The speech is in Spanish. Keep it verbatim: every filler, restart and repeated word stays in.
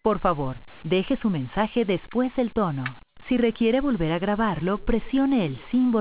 Por favor, deje su mensaje después del tono. Si requiere volver a grabarlo, presione el símbolo